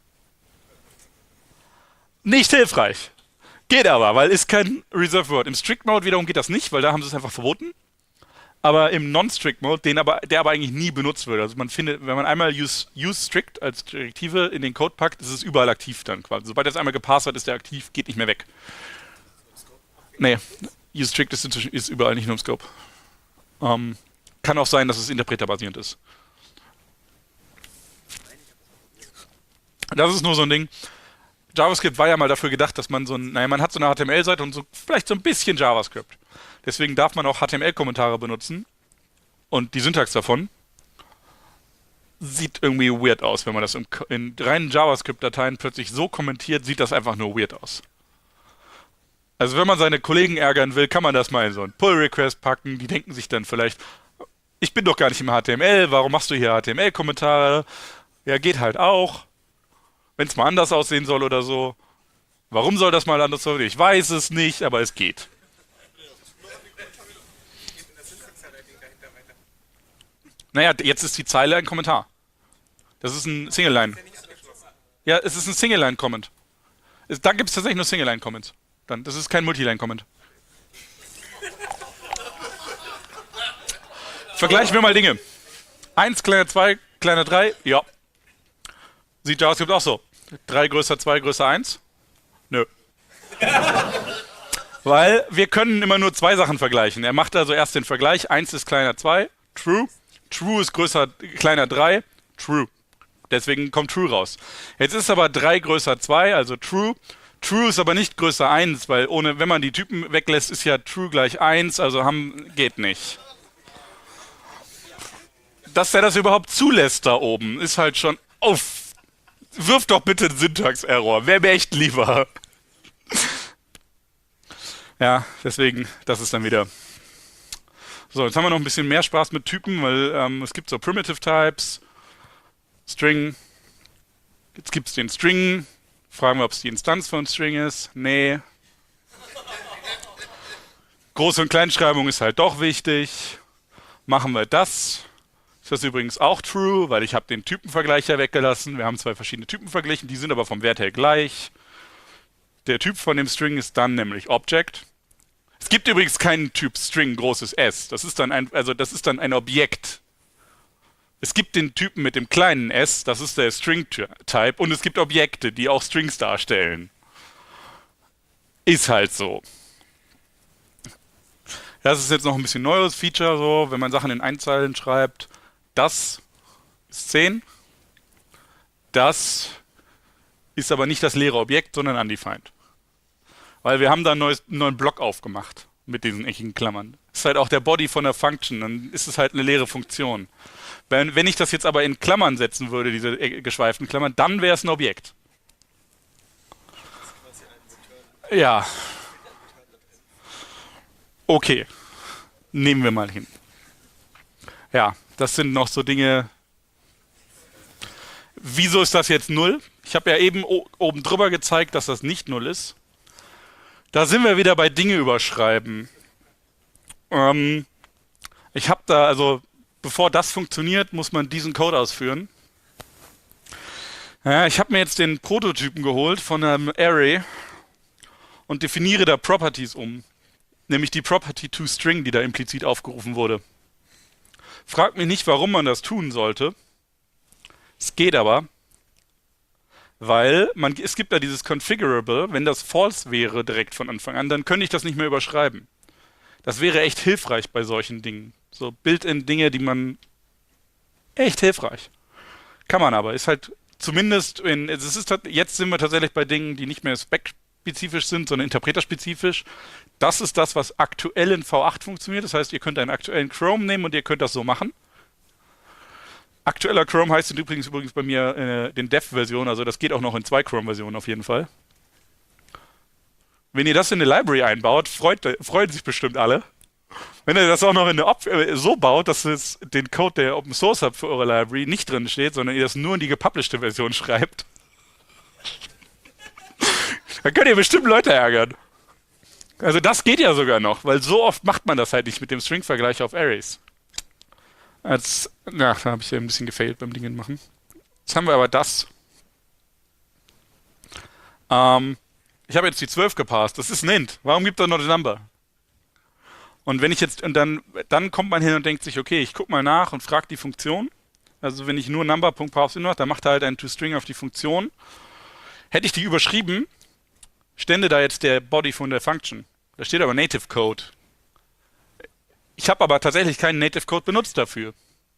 Nicht hilfreich. Geht aber, weil ist kein reserved word. Im strict Mode wiederum geht das nicht, weil da haben sie es einfach verboten. Aber im non-strict Mode, der aber eigentlich nie benutzt wird. Also man findet, wenn man einmal use strict als Direktive in den Code packt, ist es überall aktiv dann quasi. Sobald das einmal gepasst hat, ist der aktiv, geht nicht mehr weg. Nee, use strict ist überall, nicht nur im Scope. Kann auch sein, dass es interpreterbasierend ist. Das ist nur so ein Ding. JavaScript war ja mal dafür gedacht, dass man man hat so eine HTML-Seite und vielleicht so ein bisschen JavaScript. Deswegen darf man auch HTML-Kommentare benutzen. Und die Syntax davon sieht irgendwie weird aus. Wenn man das in reinen JavaScript-Dateien plötzlich so kommentiert, sieht das einfach nur weird aus. Also wenn man seine Kollegen ärgern will, kann man das mal in so einen Pull-Request packen. Die denken sich dann vielleicht, ich bin doch gar nicht im HTML, warum machst du hier HTML-Kommentare? Ja, geht halt auch. Wenn es mal anders aussehen soll oder so. Warum soll das mal anders aussehen? Ich weiß es nicht, aber es geht. Naja, jetzt ist die Zeile ein Kommentar. Das ist ein Single-Line. Ja, es ist ein Single-Line-Comment. Da gibt es tatsächlich nur Single-Line-Comments. Das ist kein Multi-Line-Comment. Vergleichen wir mal Dinge. 1, kleiner 2, kleiner 3. Ja. Sieht JavaScript auch so. 3 größer 2 größer 1? Nö. Weil wir können immer nur zwei Sachen vergleichen. Er macht also erst den Vergleich, 1 ist kleiner 2, true. True ist größer, kleiner 3, true. Deswegen kommt true raus. Jetzt ist aber 3 größer 2, also true. True ist aber nicht größer 1, weil wenn man die Typen weglässt, ist ja true gleich 1, also geht nicht. Dass der das überhaupt zulässt da oben, ist halt schon... Oh, wirf doch bitte einen Syntax-Error. Wäre mir echt lieber. Ja, deswegen, das ist dann wieder... So, jetzt haben wir noch ein bisschen mehr Spaß mit Typen, weil es gibt so Primitive Types, String. Jetzt gibt es den String. Fragen wir, ob es die Instanz von String ist. Nee. Groß- und Kleinschreibung ist halt doch wichtig. Machen wir das. Ist das übrigens auch true, weil ich habe den Typenvergleicher weggelassen. Wir haben zwei verschiedene Typen verglichen, die sind aber vom Wert her gleich. Der Typ von dem String ist dann nämlich Object. Es gibt übrigens keinen Typ String großes S. Das ist dann ein Objekt. Es gibt den Typen mit dem kleinen s, das ist der String-Type, und es gibt Objekte, die auch Strings darstellen. Ist halt so. Das ist jetzt noch ein bisschen neues Feature, so, wenn man Sachen in Einzeilen schreibt. Das ist 10. Das ist aber nicht das leere Objekt, sondern undefined. Weil wir haben da einen neuen Block aufgemacht mit diesen eckigen Klammern. Das ist halt auch der Body von der Function, dann ist es halt eine leere Funktion. Wenn ich das jetzt aber in Klammern setzen würde, diese geschweiften Klammern, dann wäre es ein Objekt. Ja. Okay. Nehmen wir mal hin. Ja, das sind noch so Dinge. Wieso ist das jetzt 0? Ich habe ja eben oben drüber gezeigt, dass das nicht 0 ist. Da sind wir wieder bei Dinge überschreiben. Ich habe da, also bevor das funktioniert, muss man diesen Code ausführen. Ja, ich habe mir jetzt den Prototypen geholt von einem Array und definiere da Properties um. Nämlich die Property toString, die da implizit aufgerufen wurde. Fragt mich nicht, warum man das tun sollte. Es geht aber, weil es gibt da dieses Configurable, wenn das false wäre direkt von Anfang an, dann könnte ich das nicht mehr überschreiben. Das wäre echt hilfreich bei solchen Dingen. So Built-in-Dinge, die man... Echt hilfreich. Kann man aber. Ist halt zumindest... Jetzt sind wir tatsächlich bei Dingen, die nicht mehr spec-spezifisch sind, sondern interpreterspezifisch. Das ist das, was aktuell in V8 funktioniert. Das heißt, ihr könnt einen aktuellen Chrome nehmen und ihr könnt das so machen. Aktueller Chrome heißt übrigens bei mir den Dev-Version, also das geht auch noch in 2 Chrome-Versionen auf jeden Fall. Wenn ihr das in eine Library einbaut, freuen sich bestimmt alle. Wenn ihr das auch noch so baut, dass es den Code, der Open Source habt für eure Library, nicht drin steht, sondern ihr das nur in die gepublishte Version schreibt, dann könnt ihr bestimmt Leute ärgern. Also das geht ja sogar noch, weil so oft macht man das halt nicht mit dem String-Vergleich auf Arrays. Da habe ich ja ein bisschen gefailt beim Dingen machen. Jetzt haben wir aber das. Ich habe jetzt die 12 gepasst. Das ist ein Int. Warum gibt er noch eine Number? Und wenn ich jetzt, und dann kommt man hin und denkt sich, okay, ich gucke mal nach und frage die Funktion. Also wenn ich nur Number.parse mache, dann macht er halt einen toString auf die Funktion. Hätte ich die überschrieben, stände da jetzt der Body von der Function. Da steht aber Native Code. Ich habe aber tatsächlich keinen Native Code benutzt dafür.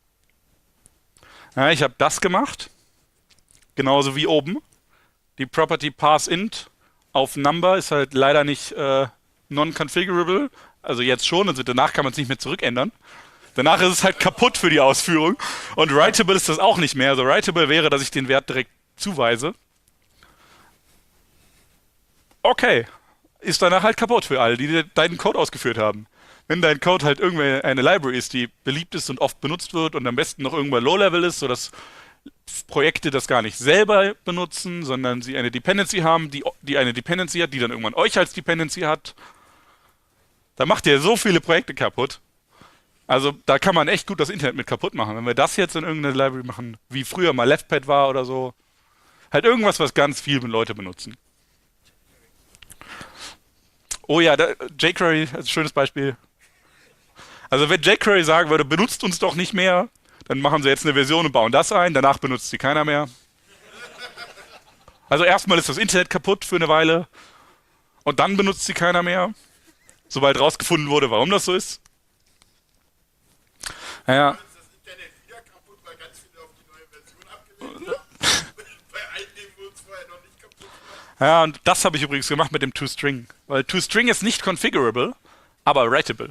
Ja, ich habe das gemacht, genauso wie oben. Die Property parseInt auf Number ist halt leider nicht non-configurable. Also jetzt schon, also danach kann man es nicht mehr zurückändern. Danach ist es halt kaputt für die Ausführung. Und writable ist das auch nicht mehr. Also writable wäre, dass ich den Wert direkt zuweise. Okay, ist danach halt kaputt für alle, die deinen Code ausgeführt haben. Wenn dein Code halt irgendwie eine Library ist, die beliebt ist und oft benutzt wird und am besten noch irgendwann Low-Level ist, sodass Projekte das gar nicht selber benutzen, sondern sie eine Dependency haben, die eine Dependency hat, die dann irgendwann euch als Dependency hat, da macht ihr so viele Projekte kaputt. Also da kann man echt gut das Internet mit kaputt machen. Wenn wir das jetzt in irgendeine Library machen, wie früher mal LeftPad war oder so, halt irgendwas, was ganz viel Leute benutzen. Oh ja, jQuery ist ein schönes Beispiel. Also wenn jQuery sagen würde, benutzt uns doch nicht mehr, dann machen sie jetzt eine Version und bauen das ein, danach benutzt sie keiner mehr. Also erstmal ist das Internet kaputt für eine Weile und dann benutzt sie keiner mehr. sobald rausgefunden wurde, warum das so ist. Naja, Ist das Internet wieder kaputt, weil ganz viele auf die neue Version abgewählt haben? Bei einigen wurde es vorher noch nicht kaputt gemacht. ja, und das habe ich übrigens gemacht mit dem ToString. Weil ToString ist nicht configurable, aber writable.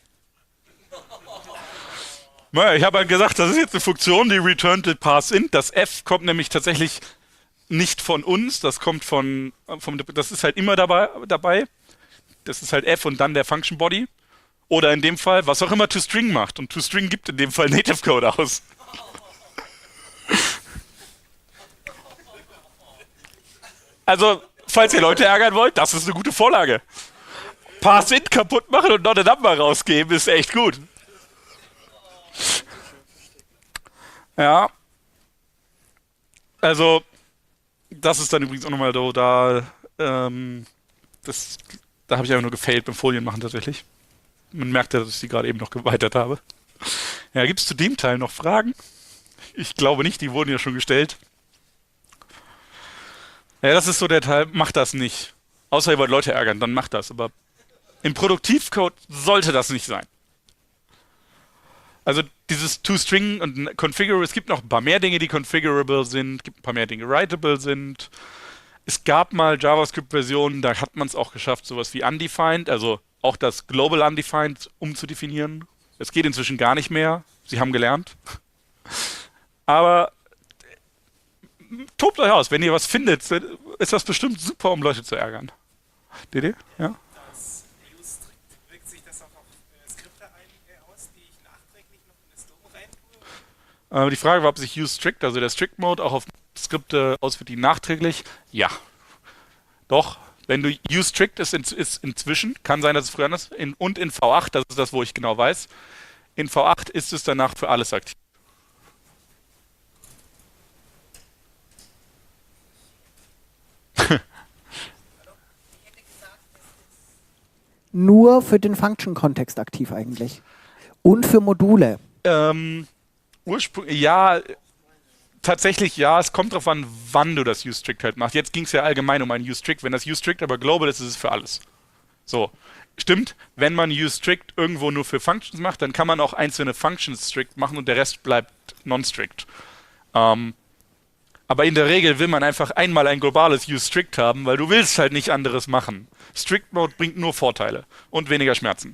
Naja, ich habe halt gesagt, das ist jetzt eine Funktion, die returned the parseInt. Das F kommt nämlich tatsächlich nicht von uns, das kommt das ist halt immer dabei. Das ist halt F und dann der Function Body. Oder in dem Fall, was auch immer ToString macht. Und ToString gibt in dem Fall Native Code aus. Also, falls ihr Leute ärgern wollt, das ist eine gute Vorlage. parseInt kaputt machen und not a number rausgeben, ist echt gut. Ja. Also, das ist dann übrigens auch nochmal so, da habe ich einfach nur gefailt beim Folien machen tatsächlich. Man merkt ja, dass ich sie gerade eben noch erweitert habe. Ja, gibt es zu dem Teil noch Fragen? Ich glaube nicht, die wurden ja schon gestellt. Ja, das ist so der Teil, macht das nicht. Außer ihr wollt Leute ärgern, dann macht das. Aber im Produktivcode sollte das nicht sein. Also dieses ToString und Configurable, es gibt noch ein paar mehr Dinge, die configurable sind, gibt ein paar mehr Dinge, die writable sind. Es gab mal JavaScript-Versionen, da hat man es auch geschafft, sowas wie undefined, also auch das Global Undefined umzudefinieren. Es geht inzwischen gar nicht mehr. Sie haben gelernt. Aber tobt euch aus, wenn ihr was findet, ist das bestimmt super, um Leute zu ärgern. DD? Ja? Das Use-Strict, wirkt sich das auch auf Skripte aus, die ich nachträglich noch in das DOM reintue? Die Frage war, ob sich useStrict, also der Strict-Mode, auch auf Skripte auswirkt, die nachträglich. Ja. Doch. Wenn du useStrict ist inzwischen, kann sein, dass es früher anders ist, und in V8, das ist das, wo ich genau weiß, in V8 ist es danach für alles aktiv. Nur für den Function-Kontext aktiv eigentlich. Und für Module. Ja, tatsächlich ja, es kommt darauf an, wann du das useStrict halt machst. Jetzt ging es ja allgemein um ein useStrict. Wenn das useStrict aber global ist, ist es für alles. So, stimmt, wenn man useStrict irgendwo nur für Functions macht, dann kann man auch einzelne Functions strict machen und der Rest bleibt non-strict. Aber in der Regel will man einfach einmal ein globales useStrict haben, weil du willst halt nicht anderes machen. Strict Mode bringt nur Vorteile und weniger Schmerzen.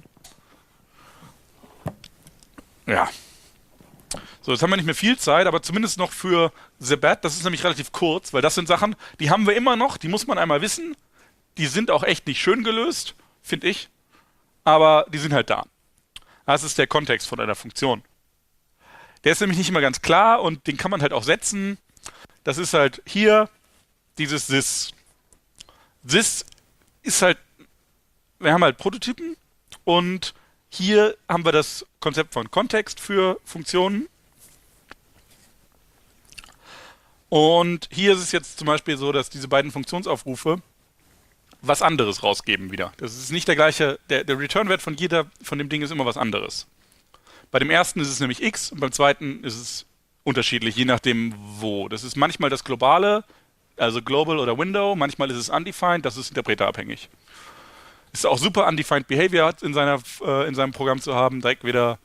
Ja. So, jetzt haben wir nicht mehr viel Zeit, aber zumindest noch für The Bat, das ist nämlich relativ kurz, weil das sind Sachen, die haben wir immer noch, die muss man einmal wissen. Die sind auch echt nicht schön gelöst, finde ich, aber die sind halt da. Das ist der Kontext von einer Funktion. Der ist nämlich nicht immer ganz klar und den kann man halt auch setzen. Das ist halt hier dieses This. This ist halt, wir haben halt Prototypen und hier haben wir das Konzept von Kontext für Funktionen. Und hier ist es jetzt zum Beispiel so, dass diese beiden Funktionsaufrufe was anderes rausgeben wieder. Das ist nicht der gleiche, der Return-Wert von dem Ding ist immer was anderes. Bei dem ersten ist es nämlich x und beim zweiten ist es unterschiedlich, je nachdem wo. Das ist manchmal das Globale, also Global oder Window, manchmal ist es undefined, das ist interpreterabhängig. Ist auch super, undefined Behavior in seinem Programm zu haben, direkt wieder.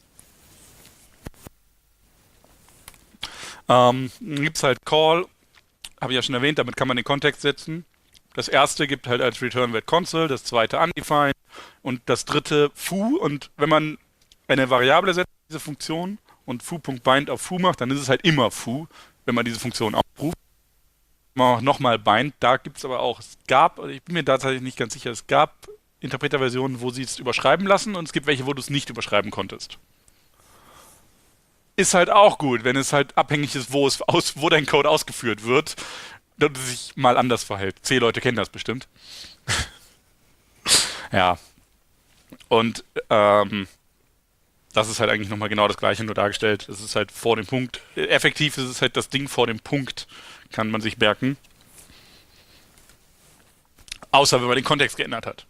Gibt es halt Call, habe ich ja schon erwähnt, damit kann man den Kontext setzen. Das erste gibt halt als Return-Wert Console, das zweite undefined und das dritte foo. Und wenn man eine Variable setzt, diese Funktion, und foo.bind auf foo macht, dann ist es halt immer foo, wenn man diese Funktion aufruft. Nochmal bind, da gibt es aber auch, ich bin mir da tatsächlich nicht ganz sicher, es gab Interpreterversionen, wo sie es überschreiben lassen und es gibt welche, wo du es nicht überschreiben konntest. Ist halt auch gut, wenn es halt abhängig ist, wo dein Code ausgeführt wird, dass es sich mal anders verhält. C-Leute kennen das bestimmt. Ja. Und das ist halt eigentlich nochmal genau das Gleiche, nur dargestellt. Es ist halt vor dem Punkt. Effektiv ist es halt das Ding vor dem Punkt, kann man sich merken. Außer wenn man den Kontext geändert hat.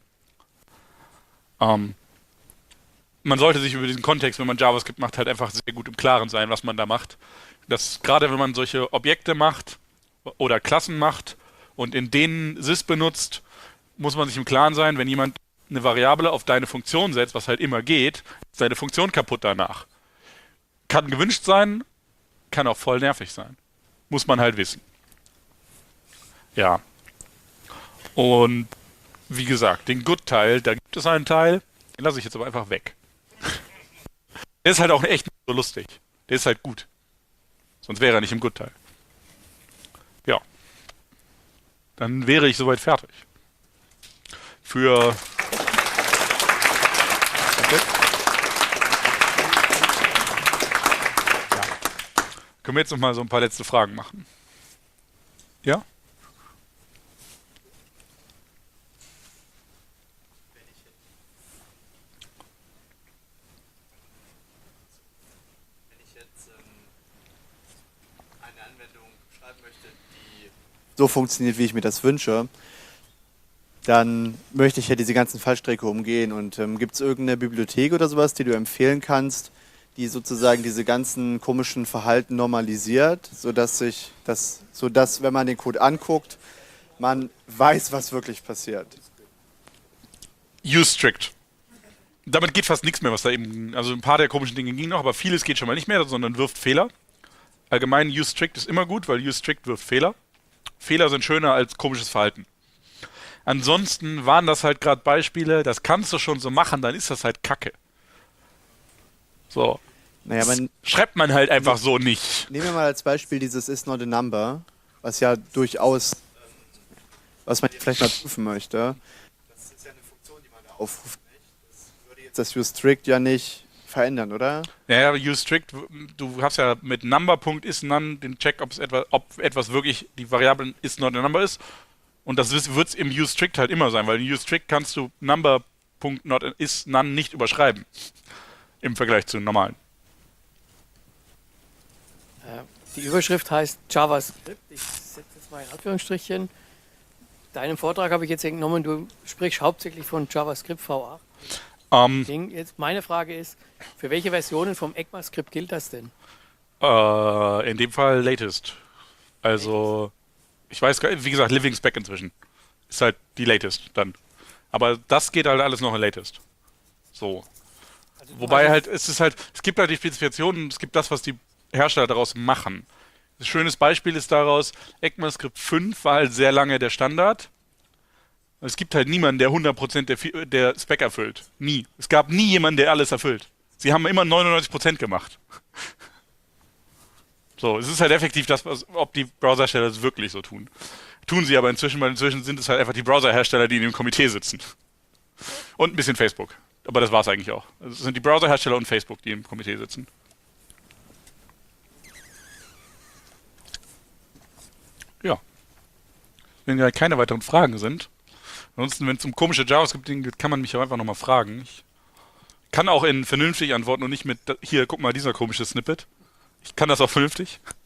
Man sollte sich über diesen Kontext, wenn man JavaScript macht, halt einfach sehr gut im Klaren sein, was man da macht. Das, gerade wenn man solche Objekte macht oder Klassen macht und in denen sys benutzt, muss man sich im Klaren sein, wenn jemand eine Variable auf deine Funktion setzt, was halt immer geht, ist deine Funktion kaputt danach. Kann gewünscht sein, kann auch voll nervig sein. Muss man halt wissen. Ja. Und wie gesagt, den Good-Teil, da gibt es einen Teil, den lasse ich jetzt aber einfach weg. Der ist halt auch echt nicht so lustig. Der ist halt gut. Sonst wäre er nicht im Good-Teil. Ja. Dann wäre ich soweit fertig. Für... Okay. Ja. Können wir jetzt noch mal so ein paar letzte Fragen machen? Ja? Wenn ich jetzt eine Anwendung schreiben möchte, die So funktioniert, wie ich mir das wünsche, dann möchte ich ja diese ganzen Fallstricke umgehen. Und gibt es irgendeine Bibliothek oder sowas, die du empfehlen kannst, die sozusagen diese ganzen komischen Verhalten normalisiert, sodass wenn man den Code anguckt, man weiß, was wirklich passiert? Use-Strict. Damit geht fast nichts mehr, was da eben... Also ein paar der komischen Dinge gingen noch, aber vieles geht schon mal nicht mehr, sondern wirft Fehler. Allgemein Use-Strict ist immer gut, weil Use-Strict wirft Fehler. Fehler sind schöner als komisches Verhalten. Ansonsten waren das halt gerade Beispiele, das kannst du schon so machen, dann ist das halt Kacke. So. Naja, Das schreibt man halt einfach so nicht. nehmen wir mal als Beispiel dieses is not a number, was ja durchaus, was man hier vielleicht mal prüfen möchte. Das ist ja eine Funktion, die man da aufruft. Das würde jetzt das useStrict ja nicht verändern, oder? Naja, useStrict, du hast ja mit Number.isNone den Check, ob etwas wirklich die Variable is not a number ist. Und das wird es im useStrict halt immer sein, weil in useStrict kannst du Number.isNone nicht überschreiben. Im Vergleich zu normalen. Die Überschrift heißt JavaScript. Ich setze jetzt mal in Anführungsstrichen. Deinem Vortrag habe ich jetzt entnommen, du sprichst hauptsächlich von JavaScript V8. Jetzt meine Frage ist, für welche Versionen vom ECMAScript gilt das denn? In dem Fall latest. Also, ich weiß gar nicht, wie gesagt, Living Spec inzwischen. Ist halt die latest dann. Aber das geht halt alles noch in latest. So. Also Wobei halt, es gibt halt die Spezifikationen, es gibt das, was die Hersteller daraus machen. Ein schönes Beispiel ist daraus, ECMAScript 5 war halt sehr lange der Standard. Es gibt halt niemanden, der 100% der Spec erfüllt. Nie. Es gab nie jemanden, der alles erfüllt. Sie haben immer 99% gemacht. So, es ist halt effektiv das, ob die Browserhersteller es wirklich so tun. Tun sie aber inzwischen, weil inzwischen sind es halt einfach die Browserhersteller, die in dem Komitee sitzen. Und ein bisschen Facebook. Aber das war es eigentlich auch. Also es sind die Browserhersteller und Facebook, die im Komitee sitzen. Ja. Wenn ja keine weiteren Fragen sind. Ansonsten, wenn es um komische JavaScript-Dinge geht, kann man mich auch einfach nochmal fragen. Ich kann auch in vernünftig antworten und nicht mit, hier, guck mal, dieser komische Snippet. Ich kann das auch vernünftig.